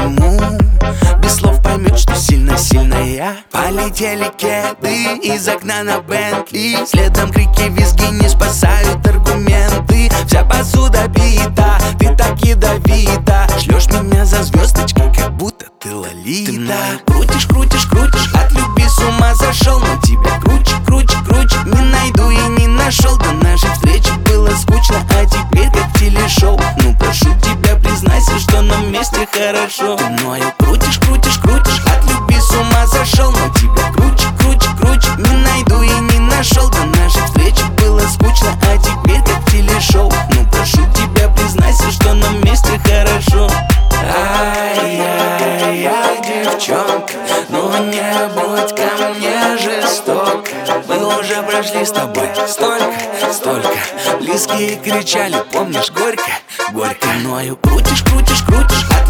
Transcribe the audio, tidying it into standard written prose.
пойму. Без слов поймет, что сильно-сильная. Полетели кеды из окна на Бентли. Следом крики, визги, не спасают аргументы. Вся посуда бита, ты так ядовита. Шлешь меня за звездочкой, как будто ты Лолита. Ты мною крутишь, крутишь, крутишь, от любви с ума зашел. На тебя круче, круче, круче, не найду и не нашел. До нашей встречи было скучно, а теперь как телешоу. Ну прошу тебя, признайся, что нам вместе хорошо. Ты мною крутишь, крутишь, крутишь, от любви с ума зашел. На тебя круче, круче, круче, не найду и не нашел. До нашей встречи было скучно, а теперь как телешоу. Ну прошу тебя, признайся, что нам вместе хорошо. Ай-яй-яй, девчонка, ну не будь ко мне жесток. Мы уже прошли с тобой столько. Близкие кричали, помнишь, горько, горько. Мною крутишь, крутишь, крутишь,